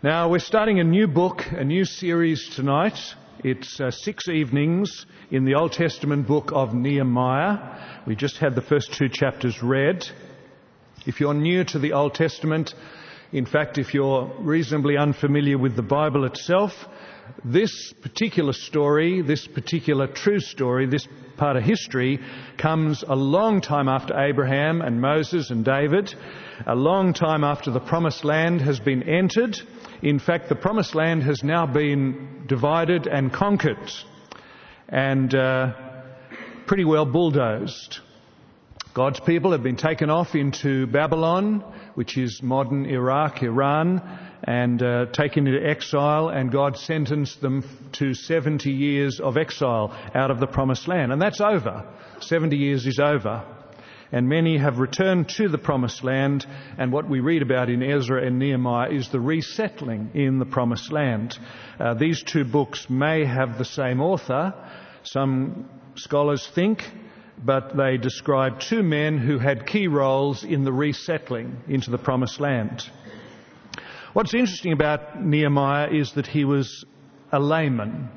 Now, we're starting a new book, a new series tonight. It's 6 evenings in the Old Testament book of Nehemiah. We just had the first 2 chapters read. If you're new to the Old Testament, in fact, if you're reasonably unfamiliar with the Bible itself, this particular story, this particular true story, this part of history comes a long time after Abraham and Moses and David, a long time after the Promised Land has been entered. In fact, the Promised Land has now been divided and conquered and pretty well bulldozed. God's people have been taken off into Babylon, which is modern Iraq, Iran, and taken into exile, and God sentenced them to 70 years of exile out of the Promised Land. And that's over. 70 years is over. And many have returned to the Promised Land, and what we read about in Ezra and Nehemiah is the resettling in the Promised Land. These 2 books may have the same author, some scholars think, but they describe 2 men who had key roles in the resettling into the Promised Land. What's interesting about Nehemiah is that he was a layman,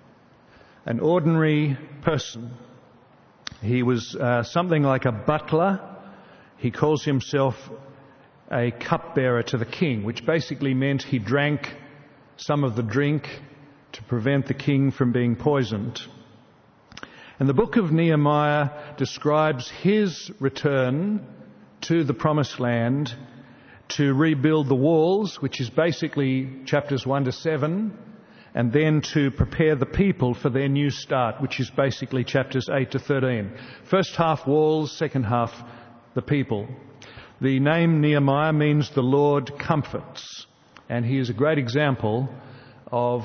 an ordinary person. He was something like a butler. He calls himself a cupbearer to the king, which basically meant he drank some of the drink to prevent the king from being poisoned. And the book of Nehemiah describes his return to the Promised Land to rebuild the walls, which is basically chapters 1 to 7, and then to prepare the people for their new start, which is basically chapters 8 to 13. First half walls, second half the people. The name Nehemiah means the Lord comforts, and he is a great example of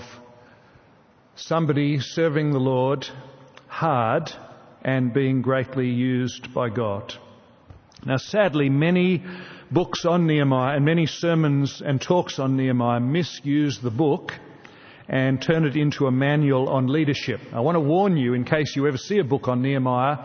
somebody serving the Lord hard and being greatly used by God. Now, sadly, many books on Nehemiah and many sermons and talks on Nehemiah misuse the book and turn it into a manual on leadership. I want to warn you, in case you ever see a book on Nehemiah,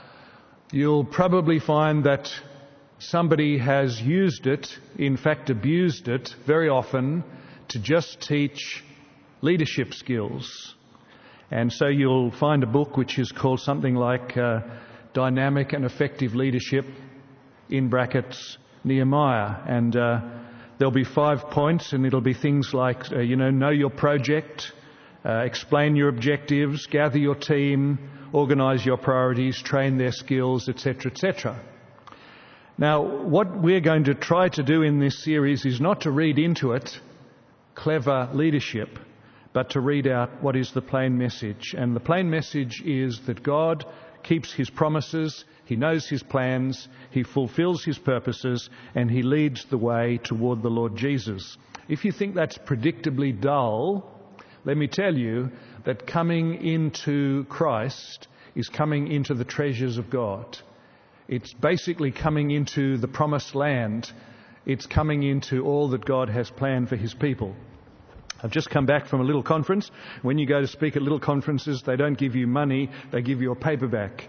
you'll probably find that somebody has used it, in fact abused it very often, to just teach leadership skills. And so you'll find a book which is called something like Dynamic and Effective Leadership, in brackets, Nehemiah. And there'll be 5 points, and it'll be things like, know your project, explain your objectives, gather your team, organise your priorities, train their skills, etc., etc. Now, what we're going to try to do in this series is not to read into it clever leadership, but to read out what is the plain message. And the plain message is that God keeps his promises, he knows his plans, he fulfills his purposes, and he leads the way toward the Lord Jesus. If you think that's predictably dull, let me tell you that coming into Christ is coming into the treasures of God. It's basically coming into the Promised Land. It's coming into all that God has planned for his people. I've just come back from a little conference. When you go to speak at little conferences, they don't give you money, they give you a paperback.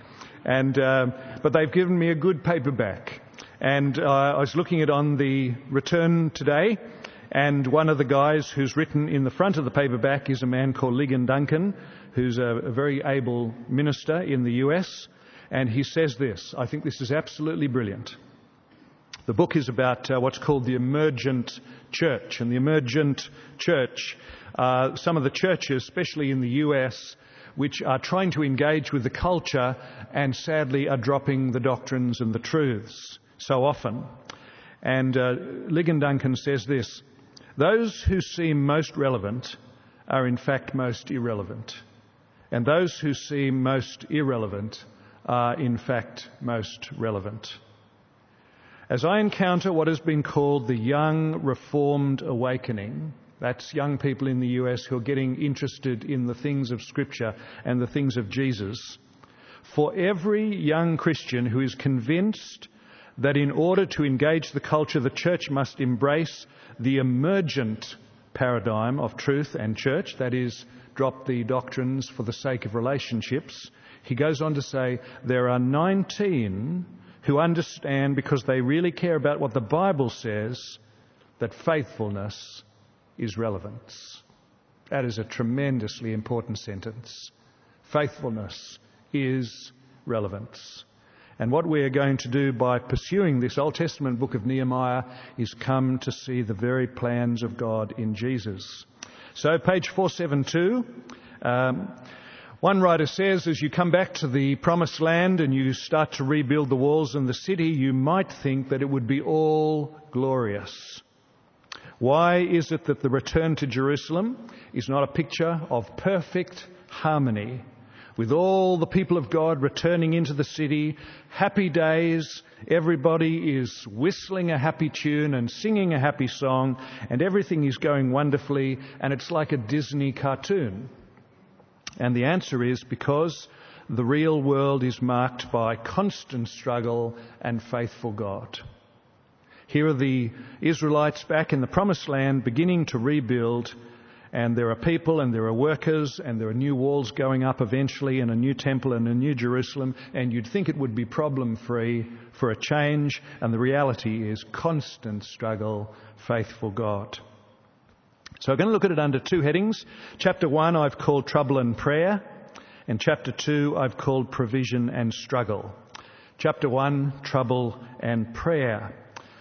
But they've given me a good paperback. And I was looking at on the return today, and one of the guys who's written in the front of the paperback is a man called Ligon Duncan, who's a very able minister in the US. And he says this, I think this is absolutely brilliant. The book is about what's called the emergent church. And the emergent church, some of the churches, especially in the US, which are trying to engage with the culture and sadly are dropping the doctrines and the truths so often. And Ligon Duncan says this, those who seem most relevant are in fact most irrelevant. And those who seem most irrelevant are in fact most relevant. As I encounter what has been called the young reformed awakening, that's young people in the US who are getting interested in the things of Scripture and the things of Jesus, for every young Christian who is convinced that in order to engage the culture, the church must embrace the emergent paradigm of truth and church, that is, drop the doctrines for the sake of relationships, he goes on to say there are 19 who understand, because they really care about what the Bible says, that faithfulness is relevance. That is a tremendously important sentence. Faithfulness is relevance. And what we are going to do by pursuing this Old Testament book of Nehemiah is come to see the very plans of God in Jesus. So page 472, one writer says, as you come back to the Promised Land and you start to rebuild the walls and the city, you might think that it would be all glorious. Why is it that the return to Jerusalem is not a picture of perfect harmony, with all the people of God returning into the city, happy days, everybody is whistling a happy tune and singing a happy song, and everything is going wonderfully, and it's like a Disney cartoon? And the answer is because the real world is marked by constant struggle and faithful God. Here are the Israelites back in the Promised Land beginning to rebuild, and there are people and there are workers and there are new walls going up eventually and a new temple and a new Jerusalem, and you'd think it would be problem-free for a change, and the reality is constant struggle, faithful God. So I'm going to look at it under two headings. Chapter 1 I've called Trouble and Prayer, and Chapter 2 I've called Provision and Struggle. Chapter 1, Trouble and Prayer.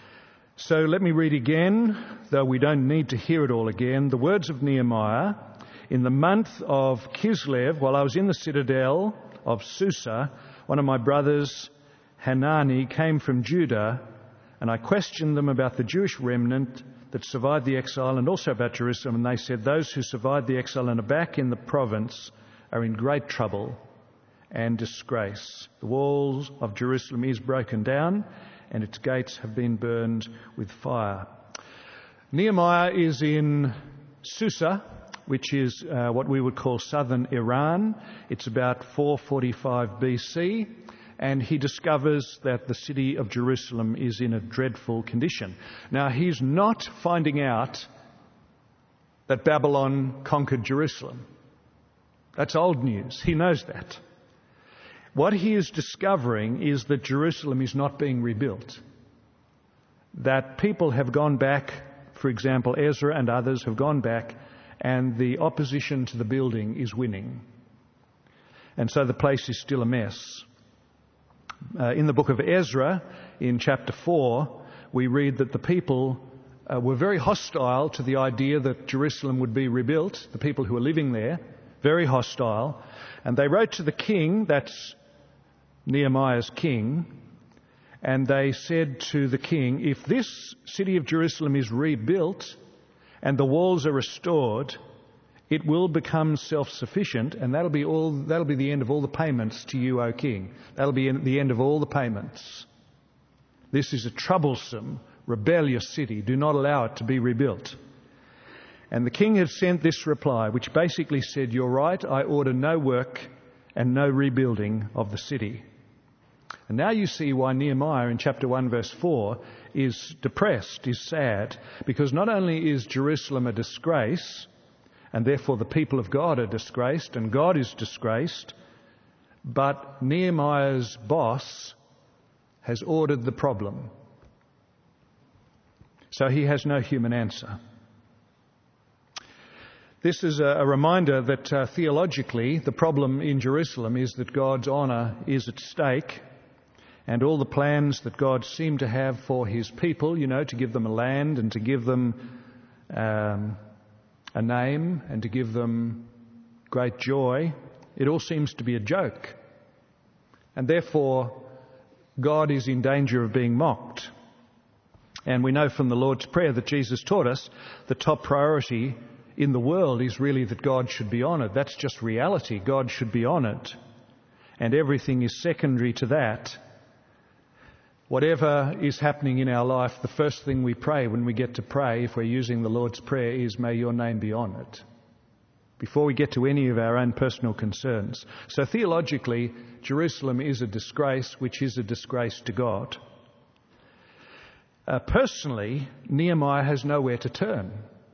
So let me read again, though we don't need to hear it all again, the words of Nehemiah. In the month of Kislev, while I was in the citadel of Susa, one of my brothers, Hanani, came from Judah, and I questioned them about the Jewish remnant that survived the exile and also about Jerusalem. And they said, those who survived the exile and are back in the province are in great trouble and disgrace. The walls of Jerusalem is broken down, and its gates have been burned with fire. Nehemiah is in Susa, which is what we would call southern Iran. It's about 445 BC, and he discovers that the city of Jerusalem is in a dreadful condition. Now, he's not finding out that Babylon conquered Jerusalem. That's old news. He knows that. What he is discovering is that Jerusalem is not being rebuilt. That people have gone back, for example, Ezra and others have gone back, and the opposition to the building is winning. And so the place is still a mess. In the book of Ezra, in chapter 4, we read that the people were very hostile to the idea that Jerusalem would be rebuilt, the people who were living there, very hostile. And they wrote to the king, that's Nehemiah's king, and they said to the king, if this city of Jerusalem is rebuilt and the walls are restored, it will become self-sufficient, and that'll be the end of all the payments to you, O king. That'll be the end of all the payments. This is a troublesome, rebellious city. Do not allow it to be rebuilt. And the king had sent this reply, which basically said, you're right, I order no work and no rebuilding of the city. And now you see why Nehemiah in chapter 1 verse 4 is depressed, is sad, because not only is Jerusalem a disgrace, and therefore the people of God are disgraced, and God is disgraced, but Nehemiah's boss has ordered the problem. So he has no human answer. This is a reminder that theologically the problem in Jerusalem is that God's honour is at stake, and all the plans that God seemed to have for his people, to give them a land and to give them a name and to give them great joy, it all seems to be a joke. And therefore, God is in danger of being mocked. And we know from the Lord's Prayer that Jesus taught us the top priority in the world is really that God should be honoured. That's just reality. God should be honoured. And everything is secondary to that. Whatever is happening in our life, the first thing we pray when we get to pray, if we're using the Lord's Prayer, is may your name be honoured, before we get to any of our own personal concerns. So theologically, Jerusalem is a disgrace, which is a disgrace to God. Personally, Nehemiah has nowhere to turn.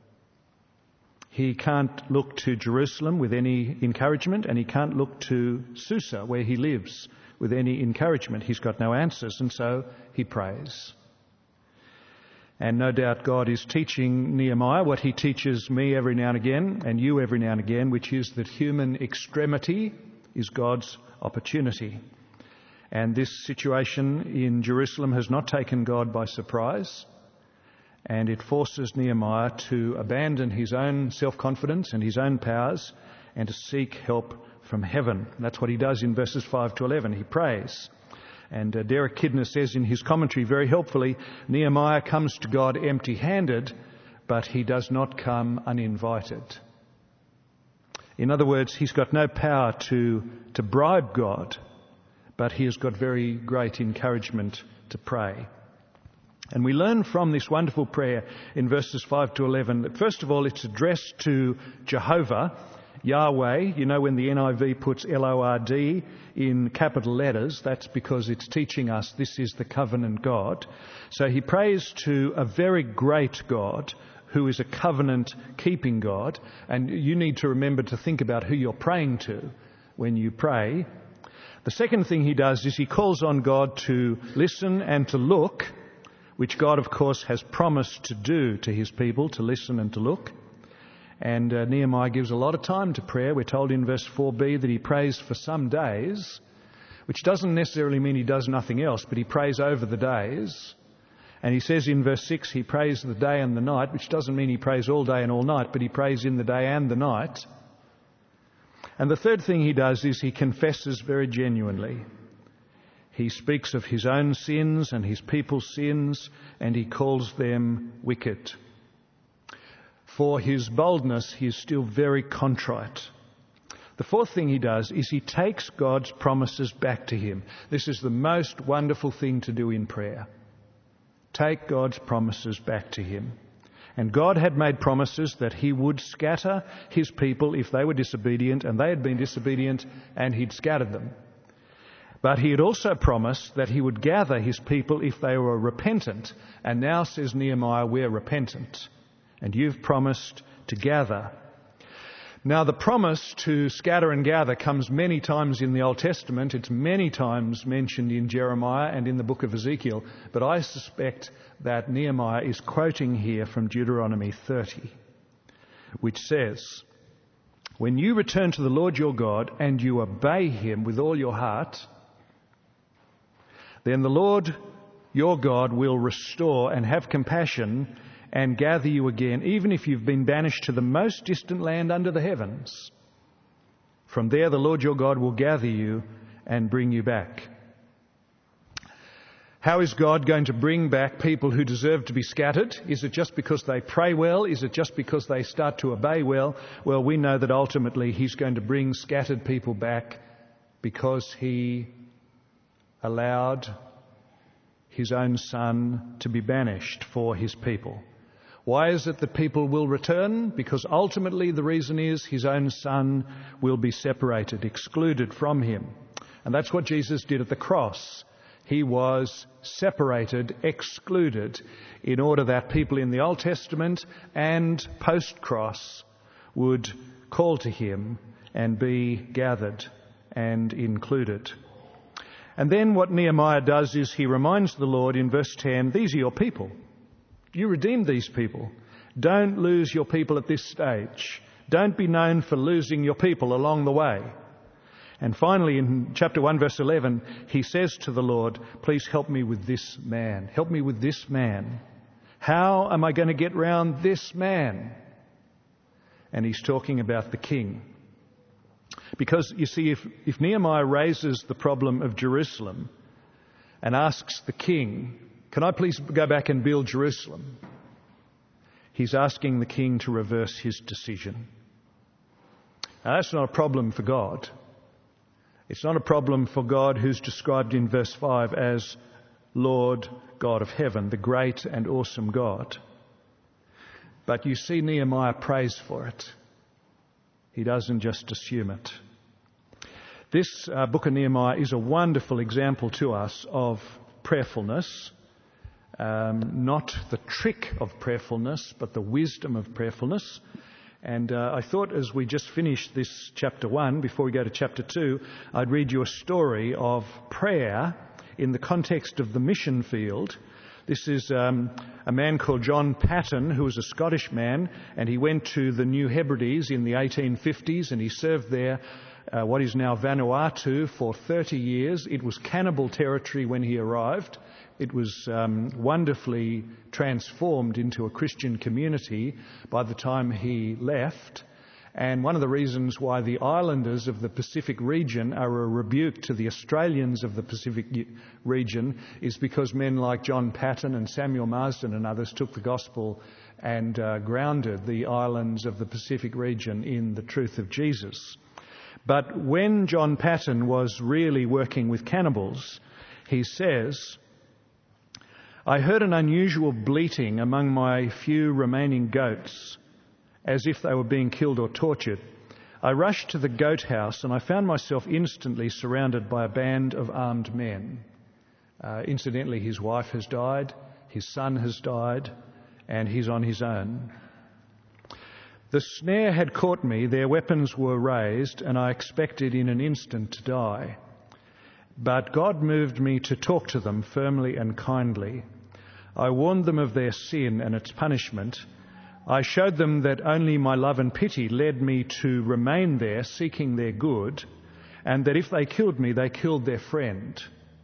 He can't look to Jerusalem with any encouragement, and he can't look to Susa, where he lives, with any encouragement. He's got no answers, and so he prays. And no doubt God is teaching Nehemiah what he teaches me every now and again, and you every now and again, which is that human extremity is God's opportunity. And this situation in Jerusalem has not taken God by surprise, and it forces Nehemiah to abandon his own self-confidence and his own powers and to seek help from heaven. And that's what he does in verses 5 to 11. He prays. And Derek Kidner says in his commentary very helpfully, Nehemiah comes to God empty-handed, but he does not come uninvited. In other words, he's got no power to bribe God, but he has got very great encouragement to pray. And we learn from this wonderful prayer in verses 5 to 11 that first of all it's addressed to Jehovah, Yahweh. You know, when the NIV puts L-O-R-D in capital letters, that's because it's teaching us this is the covenant God. So he prays to a very great God who is a covenant-keeping God. And you need to remember to think about who you're praying to when you pray. The second thing he does is he calls on God to listen and to look, which God, of course, has promised to do to his people, to listen and to look. And Nehemiah gives a lot of time to prayer. We're told in verse 4b that he prays for some days, which doesn't necessarily mean he does nothing else, but he prays over the days. And he says in verse 6 he prays the day and the night, which doesn't mean he prays all day and all night, but he prays in the day and the night. And the third thing he does is he confesses very genuinely. He speaks of his own sins and his people's sins, and he calls them wicked. For his boldness, he is still very contrite. The fourth thing he does is he takes God's promises back to him. This is the most wonderful thing to do in prayer. Take God's promises back to him. And God had made promises that he would scatter his people if they were disobedient, and they had been disobedient, and he'd scattered them. But he had also promised that he would gather his people if they were repentant. And now, says Nehemiah, we're repentant. And you've promised to gather. Now, the promise to scatter and gather comes many times in the Old Testament. It's many times mentioned in Jeremiah and in the book of Ezekiel. But I suspect that Nehemiah is quoting here from Deuteronomy 30, which says, when you return to the Lord your God and you obey him with all your heart, then the Lord your God will restore and have compassion and gather you again, even if you've been banished to the most distant land under the heavens. From there the Lord your God will gather you and bring you back. How is God going to bring back people who deserve to be scattered? Is it just because they pray well? Is it just because they start to obey well? Well, we know that ultimately he's going to bring scattered people back because he allowed his own son to be banished for his people. Why is it that people will return? Because ultimately the reason is his own son will be separated, excluded from him. And that's what Jesus did at the cross. He was separated, excluded, in order that people in the Old Testament and post-cross would call to him and be gathered and included. And then what Nehemiah does is he reminds the Lord in verse 10, these are your people. You redeemed these people. Don't lose your people at this stage. Don't be known for losing your people along the way. And finally, in chapter 1, verse 11, he says to the Lord, please help me with this man. Help me with this man. How am I going to get round this man? And he's talking about the king. Because, you see, if Nehemiah raises the problem of Jerusalem and asks the king, can I please go back and build Jerusalem? He's asking the king to reverse his decision. Now, that's not a problem for God. It's not a problem for God who's described in verse 5 as Lord God of heaven, the great and awesome God. But you see Nehemiah prays for it. He doesn't just assume it. This book of Nehemiah is a wonderful example to us of prayerfulness. Not the trick of prayerfulness, but the wisdom of prayerfulness. And I thought as we just finished this chapter 1, before we go to chapter 2, I'd read you a story of prayer in the context of the mission field. This is a man called John Paton, who was a Scottish man, and he went to the New Hebrides in the 1850s, and he served there, what is now Vanuatu, for 30 years. It was cannibal territory when he arrived. It was wonderfully transformed into a Christian community by the time he left. And one of the reasons why the islanders of the Pacific region are a rebuke to the Australians of the Pacific region is because men like John Paton and Samuel Marsden and others took the gospel and grounded the islands of the Pacific region in the truth of Jesus. But when John Paton was really working with cannibals, he says, "I heard an unusual bleating among my few remaining goats, as if they were being killed or tortured. I rushed to the goat house and I found myself instantly surrounded by a band of armed men." Incidentally, his wife has died, his son has died, and he's on his own. "The snare had caught me, their weapons were raised, and I expected in an instant to die. But God moved me to talk to them firmly and kindly. I warned them of their sin and its punishment. I showed them that only my love and pity led me to remain there seeking their good, and that if they killed me, they killed their friend.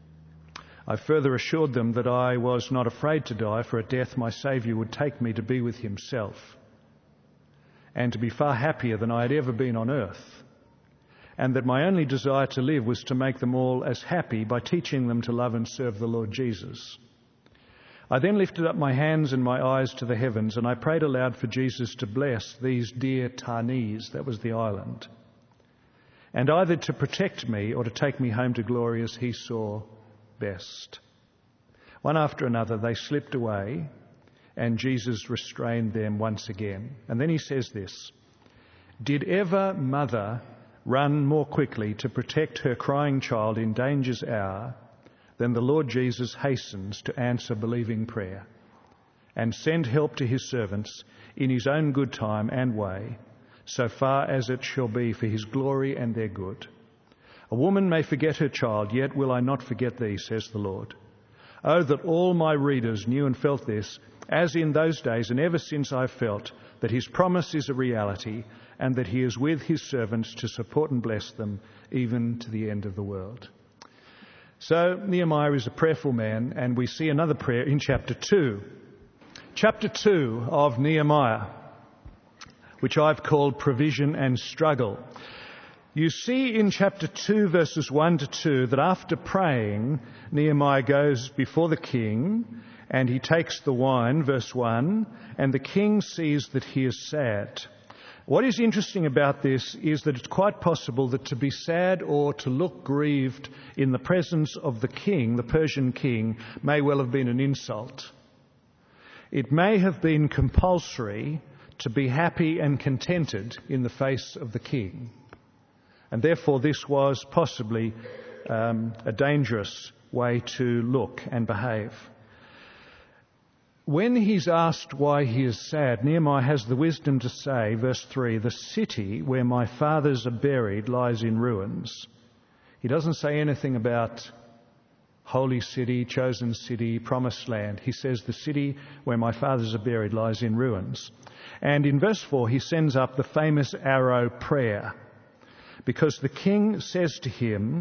I further assured them that I was not afraid to die, for at death my Saviour would take me to be with himself, and to be far happier than I had ever been on earth, and that my only desire to live was to make them all as happy by teaching them to love and serve the Lord Jesus. I then lifted up my hands and my eyes to the heavens, and I prayed aloud for Jesus to bless these dear Tarnees," that was the island, "and either to protect me or to take me home to glory as he saw best." One after another they slipped away, and Jesus restrained them once again. And then he says this, "Did ever mother run more quickly to protect her crying child in danger's hour than the Lord Jesus hastens to answer believing prayer and send help to his servants in his own good time and way, so far as it shall be for his glory and their good. A woman may forget her child, yet will I not forget thee, says the Lord. Oh, that all my readers knew and felt this, as in those days and ever since I've felt, that his promise is a reality and that he is with his servants to support and bless them even to the end of the world." So Nehemiah is a prayerful man, and we see another prayer in chapter 2. Chapter 2 of Nehemiah, which I've called Provision and Struggle. You see in chapter 2, verses 1 to 2, that after praying, Nehemiah goes before the king and he takes the wine, verse 1, and the king sees that he is sad. What is interesting about this is that it's quite possible that to be sad or to look grieved in the presence of the king, the Persian king, may well have been an insult. It may have been compulsory to be happy and contented in the face of the king. And therefore this was possibly a dangerous way to look and behave. When he's asked why he is sad, Nehemiah has the wisdom to say, verse 3, "The city where my fathers are buried lies in ruins." He doesn't say anything about holy city, chosen city, promised land. He says the city where my fathers are buried lies in ruins. And in verse 4, he sends up the famous arrow prayer, because the king says to him,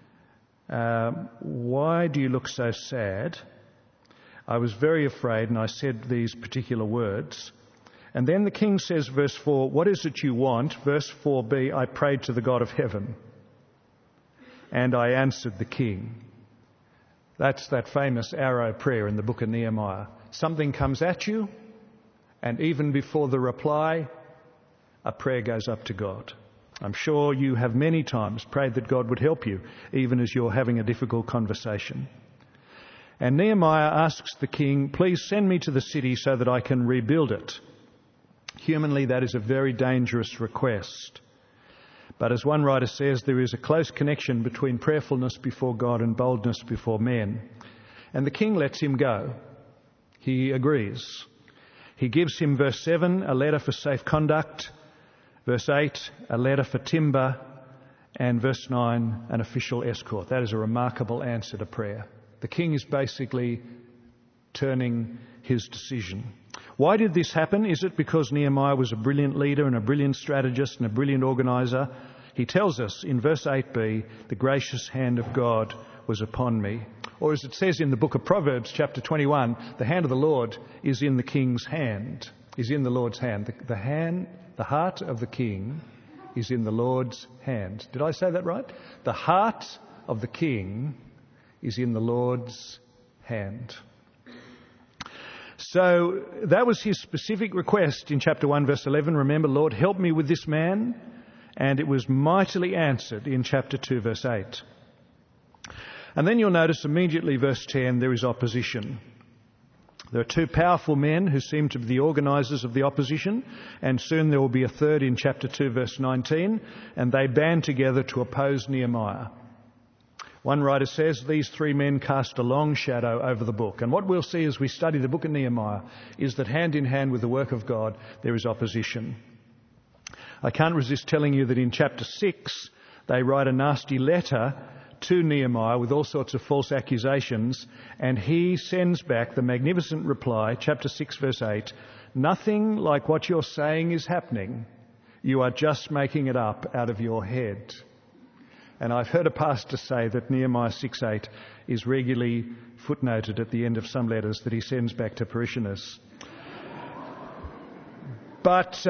"Why do you look so sad? I was very afraid and I said these particular words." And then the king says, verse 4, "What is it you want?" Verse 4b, "I prayed to the God of heaven, and I answered the king." That's that famous arrow prayer in the book of Nehemiah. Something comes at you, and even before the reply, a prayer goes up to God. I'm sure you have many times prayed that God would help you, even as you're having a difficult conversation. And Nehemiah asks the king, "Please send me to the city so that I can rebuild it." Humanly, that is a very dangerous request. But as one writer says, there is a close connection between prayerfulness before God and boldness before men. And the king lets him go. He agrees. He gives him, verse 7, a letter for safe conduct, verse 8, a letter for timber, and verse 9, an official escort. That is a remarkable answer to prayer. The king is basically turning his decision. Why did this happen? Is it because Nehemiah was a brilliant leader and a brilliant strategist and a brilliant organiser? He tells us in verse 8b, the gracious hand of God was upon me. Or as it says in the book of Proverbs, chapter 21, the hand of the Lord is in the king's hand, is in the Lord's hand. The heart of the king is in the Lord's hand. Did I say that right? The heart of the king is in the Lord's hand. So that was his specific request in chapter 1, verse 11. Remember, Lord, help me with this man. And it was mightily answered in chapter 2, verse 8. And then you'll notice immediately, verse 10, there is opposition. There are two powerful men who seem to be the organisers of the opposition, and soon there will be a third in chapter 2, verse 19, and they band together to oppose Nehemiah. One writer says these three men cast a long shadow over the book. And what we'll see as we study the book of Nehemiah is that hand in hand with the work of God, there is opposition. I can't resist telling you that in chapter 6, they write a nasty letter to Nehemiah with all sorts of false accusations, and he sends back the magnificent reply, chapter 6, verse 8, nothing like what you're saying is happening. You are just making it up out of your head. And I've heard a pastor say that Nehemiah 6:8 is regularly footnoted at the end of some letters that he sends back to parishioners. But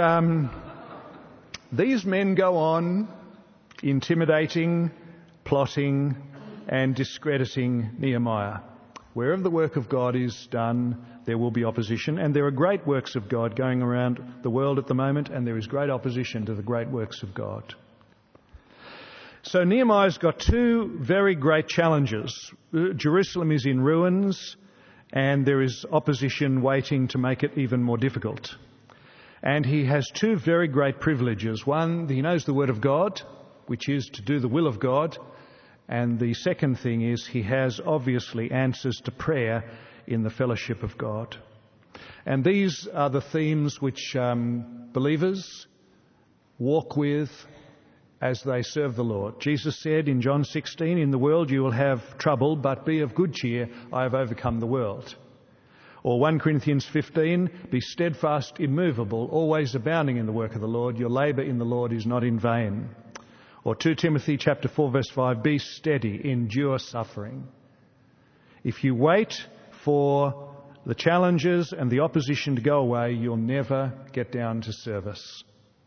these men go on intimidating, plotting and discrediting Nehemiah. Wherever the work of God is done, there will be opposition, and there are great works of God going around the world at the moment, and there is great opposition to the great works of God. So Nehemiah's got two very great challenges. Jerusalem is in ruins, and there is opposition waiting to make it even more difficult. And he has two very great privileges. One, he knows the Word of God, which is to do the will of God. And the second thing is he has obviously answers to prayer in the fellowship of God. And these are the themes which believers walk with as they serve the Lord. Jesus said in John 16, in the world you will have trouble, but be of good cheer, I have overcome the world. Or 1 Corinthians 15, be steadfast, immovable, always abounding in the work of the Lord. Your labour in the Lord is not in vain. Or 2 Timothy chapter 4, verse 5, be steady, endure suffering. If you wait for the challenges and the opposition to go away, you'll never get down to service.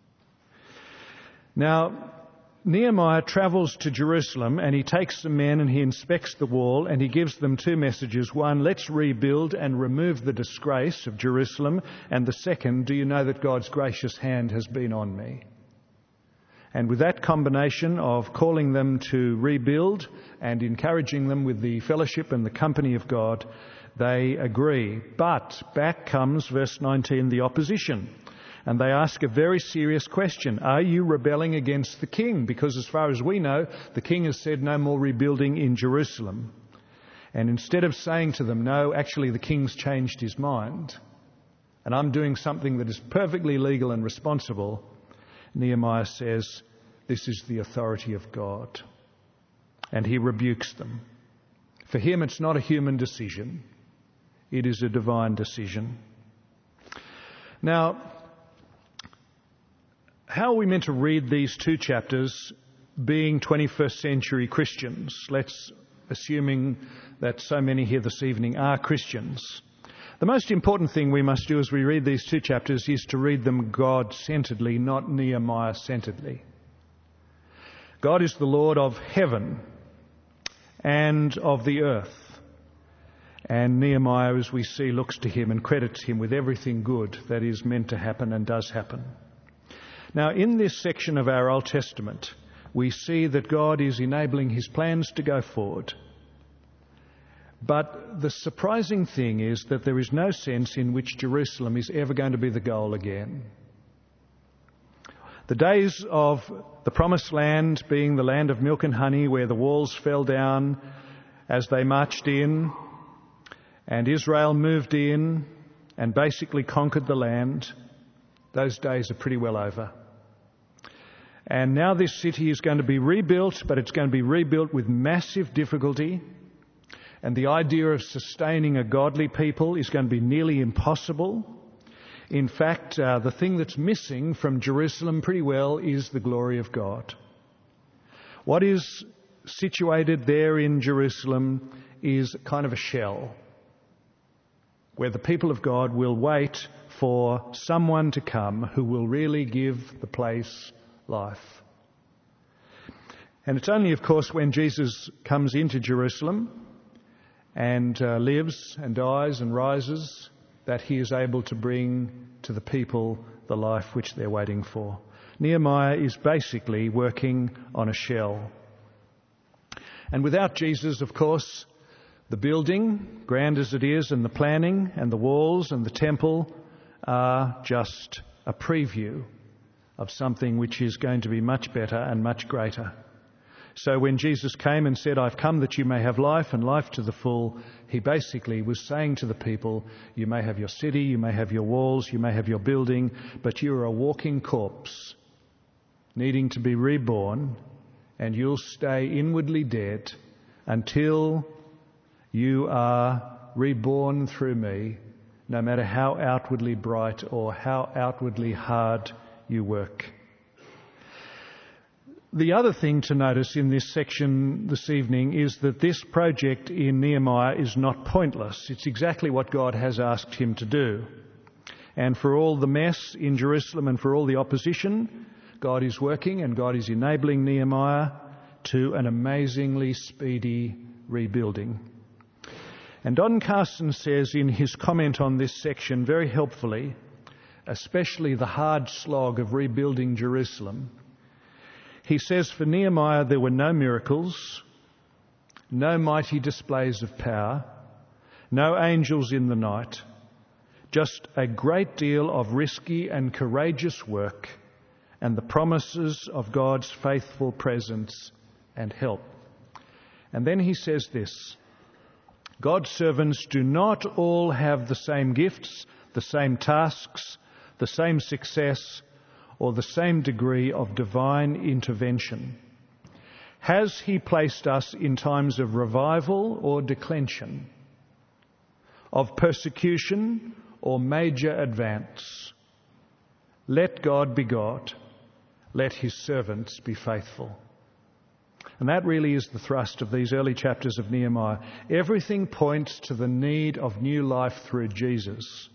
Now, Nehemiah travels to Jerusalem and he takes the men and he inspects the wall and he gives them two messages. One, let's rebuild and remove the disgrace of Jerusalem. And the second, do you know that God's gracious hand has been on me? And with that combination of calling them to rebuild and encouraging them with the fellowship and the company of God, they agree. But back comes, verse 19, the opposition. And they ask a very serious question. Are you rebelling against the king? Because as far as we know, the king has said no more rebuilding in Jerusalem. And instead of saying to them, no, actually the king's changed his mind, and I'm doing something that is perfectly legal and responsible, Nehemiah says, this is the authority of God. And he rebukes them. For him, it's not a human decision. It is a divine decision. Now, how are we meant to read these two chapters being 21st century Christians? Let's assuming that so many here this evening are Christians. The most important thing we must do as we read these two chapters is to read them God-centeredly, not Nehemiah-centeredly. God is the Lord of heaven and of the earth. And Nehemiah, as we see, looks to him and credits him with everything good that is meant to happen and does happen. Now, in this section of our Old Testament, we see that God is enabling his plans to go forward. But the surprising thing is that there is no sense in which Jerusalem is ever going to be the goal again. The days of the Promised Land being the land of milk and honey, where the walls fell down as they marched in, and Israel moved in and basically conquered the land, those days are pretty well over. And now this city is going to be rebuilt, but it's going to be rebuilt with massive difficulty. And the idea of sustaining a godly people is going to be nearly impossible. In fact, the thing that's missing from Jerusalem pretty well is the glory of God. What is situated there in Jerusalem is kind of a shell where the people of God will wait for someone to come who will really give the place life. And it's only, of course, when Jesus comes into Jerusalem and lives and dies and rises that he is able to bring to the people the life which they're waiting for. Nehemiah is basically working on a shell. And without Jesus, of course, the building, grand as it is, and the planning and the walls and the temple are just a preview of something which is going to be much better and much greater. So when Jesus came and said, "I've come that you may have life and life to the full," he basically was saying to the people, you may have your city, you may have your walls, you may have your building, but you're a walking corpse needing to be reborn, and you'll stay inwardly dead until you are reborn through me, no matter how outwardly bright or how outwardly hard you work. The other thing to notice in this section this evening is that this project in Nehemiah is not pointless. It's exactly what God has asked him to do. And for all the mess in Jerusalem and for all the opposition, God is working and God is enabling Nehemiah to an amazingly speedy rebuilding. And Don Carson says in his comment on this section very helpfully, especially the hard slog of rebuilding Jerusalem, he says, for Nehemiah there were no miracles, no mighty displays of power, no angels in the night, just a great deal of risky and courageous work and the promises of God's faithful presence and help. And then he says this, God's servants do not all have the same gifts, the same tasks, the same success, or the same degree of divine intervention. Has he placed us in times of revival or declension, of persecution or major advance? Let God be God. Let his servants be faithful. And that really is the thrust of these early chapters of Nehemiah. Everything points to the need of new life through Jesus.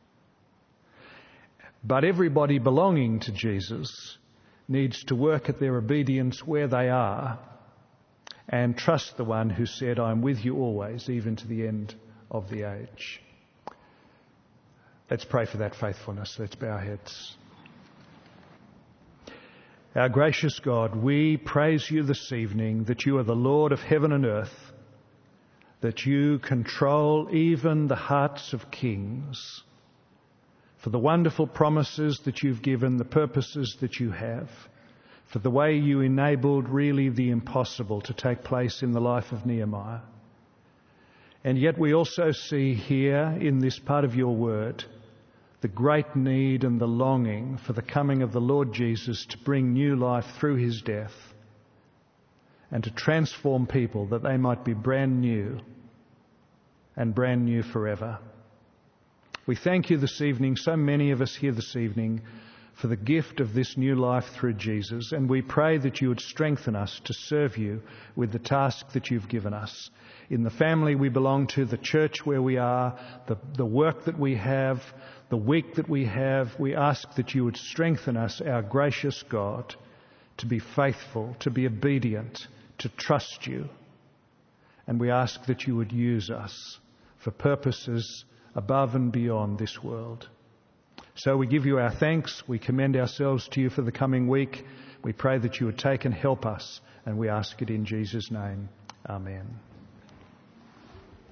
But everybody belonging to Jesus needs to work at their obedience where they are and trust the one who said, "I'm with you always, even to the end of the age." Let's pray for that faithfulness. Let's bow our heads. Our gracious God, we praise you this evening that you are the Lord of heaven and earth, that you control even the hearts of kings, for the wonderful promises that you've given, the purposes that you have, for the way you enabled really the impossible to take place in the life of Nehemiah. And yet we also see here in this part of your word the great need and the longing for the coming of the Lord Jesus to bring new life through his death and to transform people that they might be brand new and brand new forever. We thank you this evening, so many of us here this evening, for the gift of this new life through Jesus, and we pray that you would strengthen us to serve you with the task that you've given us. In the family we belong to, the church where we are, the work that we have, the week that we have, we ask that you would strengthen us, our gracious God, to be faithful, to be obedient, to trust you. And we ask that you would use us for purposes above and beyond this world. So we give you our thanks. We commend ourselves to you for the coming week. We pray that you would take and help us, and we ask it in Jesus' name. Amen.